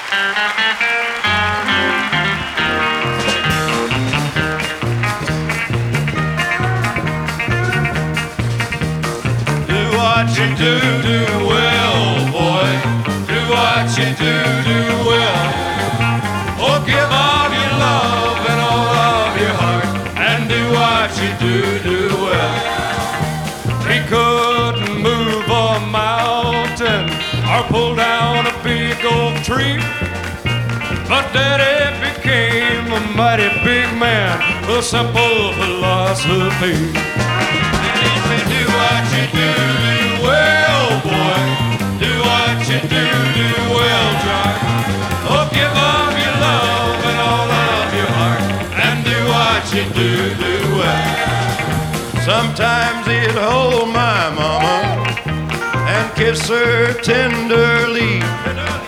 What you do well, boy. Do what you do well. Oh, give all your love and all of your heart, and do what you do well. He couldn't move a mountain or pull down a big oak tree, but Daddy became a mighty big man with a simple philosophy. And he said, do what you do well, boy. Do what you do well, John. Oh, give up your love and all of your heart, and do what you do well. Sometimes he'd hold my mama and kiss her tenderly.